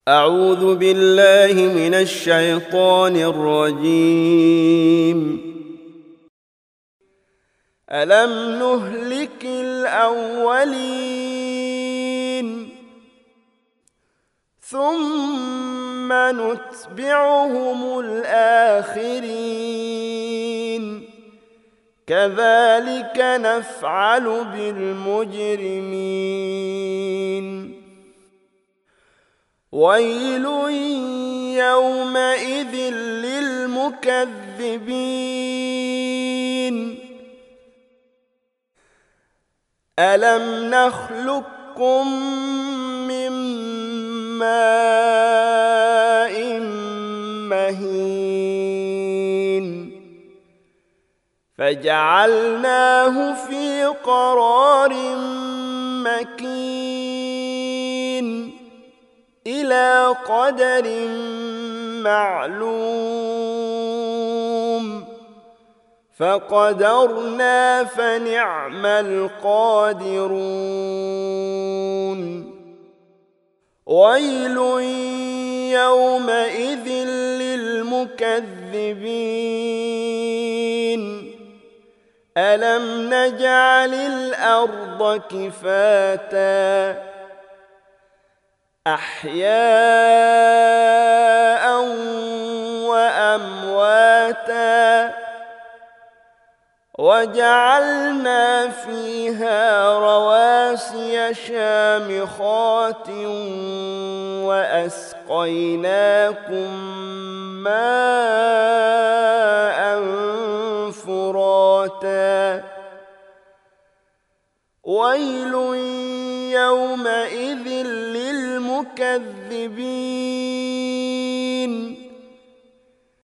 أعوذ بالله من الشيطان الرجيم. ألم نهلك الأولين ثم نتبعهم الآخرين كذلك نفعل بالمجرمين. ويل يومئذ للمكذبين. ألم نخلقكم من ماء مهين فجعلناه في قرار مكين إلى قدر معلوم فقدرنا فنعم القادرون. ويل يومئذ للمكذبين. ألم نجعل الأرض كفاتا أحياء وأمواتا وجعلنا فيها رواسي شامخات وأسقيناكم ماء فراتا. ويل يومئذ للمكذبين.